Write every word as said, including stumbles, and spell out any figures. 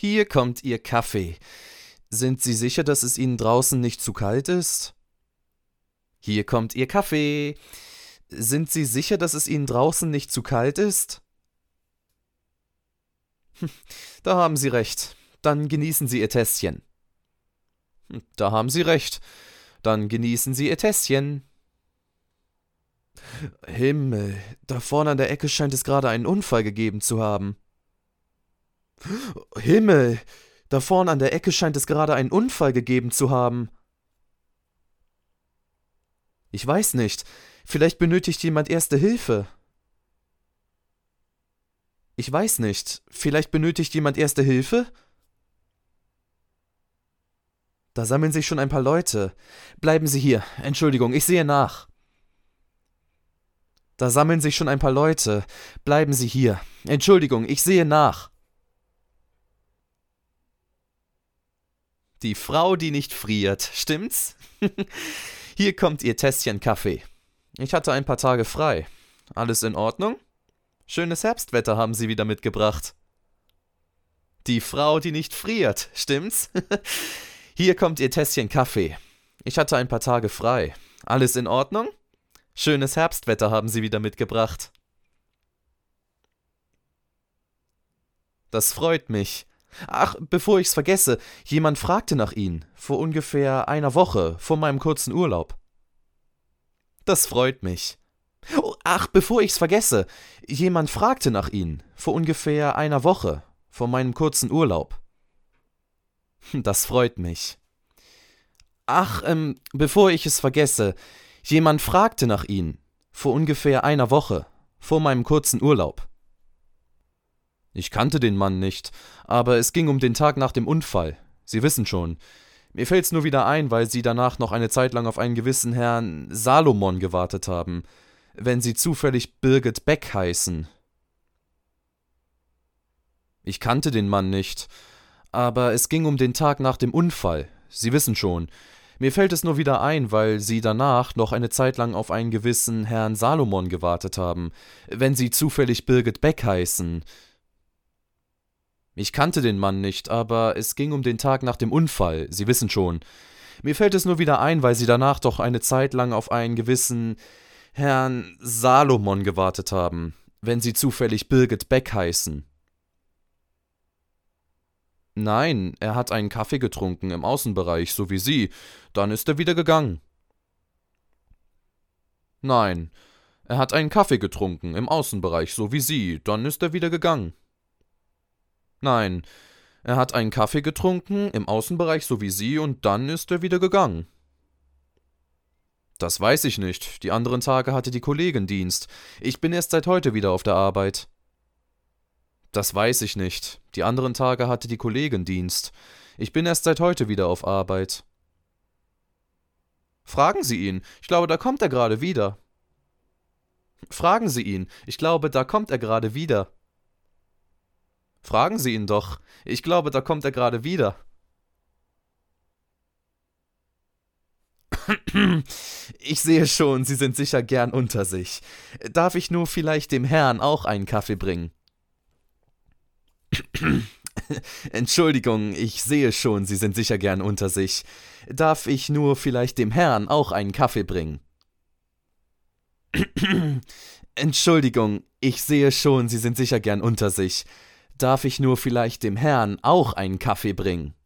Hier kommt Ihr Kaffee. Sind Sie sicher, dass es Ihnen draußen nicht zu kalt ist? Hier kommt Ihr Kaffee. Sind Sie sicher, dass es Ihnen draußen nicht zu kalt ist? Hm, Da haben Sie recht. Dann genießen Sie Ihr Tässchen. Hm, Da haben Sie recht. Dann genießen Sie Ihr Tässchen. Himmel, da vorne an der Ecke scheint es gerade einen Unfall gegeben zu haben. Himmel, da vorne an der Ecke scheint es gerade einen Unfall gegeben zu haben. Ich weiß nicht, vielleicht benötigt jemand Erste Hilfe. Ich weiß nicht, vielleicht benötigt jemand Erste Hilfe? Da sammeln sich schon ein paar Leute. Bleiben Sie hier, Entschuldigung, ich sehe nach. Da sammeln sich schon ein paar Leute. Bleiben Sie hier. Entschuldigung, ich sehe nach. Die Frau, die nicht friert, stimmt's? Hier kommt Ihr Tässchen Kaffee. Ich hatte ein paar Tage frei. Alles in Ordnung? Schönes Herbstwetter haben Sie wieder mitgebracht. Die Frau, die nicht friert, stimmt's? Hier kommt Ihr Tässchen Kaffee. Ich hatte ein paar Tage frei. Alles in Ordnung? Schönes Herbstwetter haben Sie wieder mitgebracht. Das freut mich. Ach, bevor ich's vergesse, jemand fragte nach Ihnen, vor ungefähr einer Woche, vor meinem kurzen Urlaub. Das freut mich. Oh, ach, bevor ich's vergesse, jemand fragte nach Ihnen, vor ungefähr einer Woche, vor meinem kurzen Urlaub. Das freut mich. Ach, ähm, bevor ich es vergesse, jemand fragte nach Ihnen, vor ungefähr einer Woche, vor meinem kurzen Urlaub. Ich kannte den Mann nicht, aber es ging um den Tag nach dem Unfall. Sie wissen schon. Mir fällt's nur wieder ein, weil Sie danach noch eine Zeit lang auf einen gewissen Herrn Salomon gewartet haben, wenn Sie zufällig Birgit Beck heißen. Ich kannte den Mann nicht, aber es ging um den Tag nach dem Unfall. Sie wissen schon. Mir fällt es nur wieder ein, weil Sie danach noch eine Zeit lang auf einen gewissen Herrn Salomon gewartet haben, wenn Sie zufällig Birgit Beck heißen. Ich kannte den Mann nicht, aber es ging um den Tag nach dem Unfall, Sie wissen schon. Mir fällt es nur wieder ein, weil Sie danach doch eine Zeit lang auf einen gewissen Herrn Salomon gewartet haben, wenn Sie zufällig Birgit Beck heißen. Nein, er hat einen Kaffee getrunken im Außenbereich, so wie Sie, dann ist er wieder gegangen. Nein, er hat einen Kaffee getrunken im Außenbereich, so wie Sie, dann ist er wieder gegangen. Nein, er hat einen Kaffee getrunken im Außenbereich, so wie Sie, und dann ist er wieder gegangen. Das weiß ich nicht, die anderen Tage hatte die Kollegin Dienst. Ich bin erst seit heute wieder auf der Arbeit. Das weiß ich nicht, die anderen Tage hatte die Kollegin Dienst. Ich bin erst seit heute wieder auf Arbeit. Fragen Sie ihn, ich glaube, da kommt er gerade wieder. Fragen Sie ihn, ich glaube, da kommt er gerade wieder. Fragen Sie ihn doch, ich glaube, da kommt er gerade wieder. Ich sehe schon, Sie sind sicher gern unter sich. Darf ich nur vielleicht dem Herrn auch einen Kaffee bringen? Entschuldigung, ich sehe schon, Sie sind sicher gern unter sich. Darf ich nur vielleicht dem Herrn auch einen Kaffee bringen? Entschuldigung, ich sehe schon, Sie sind sicher gern unter sich. Darf ich nur vielleicht dem Herrn auch einen Kaffee bringen?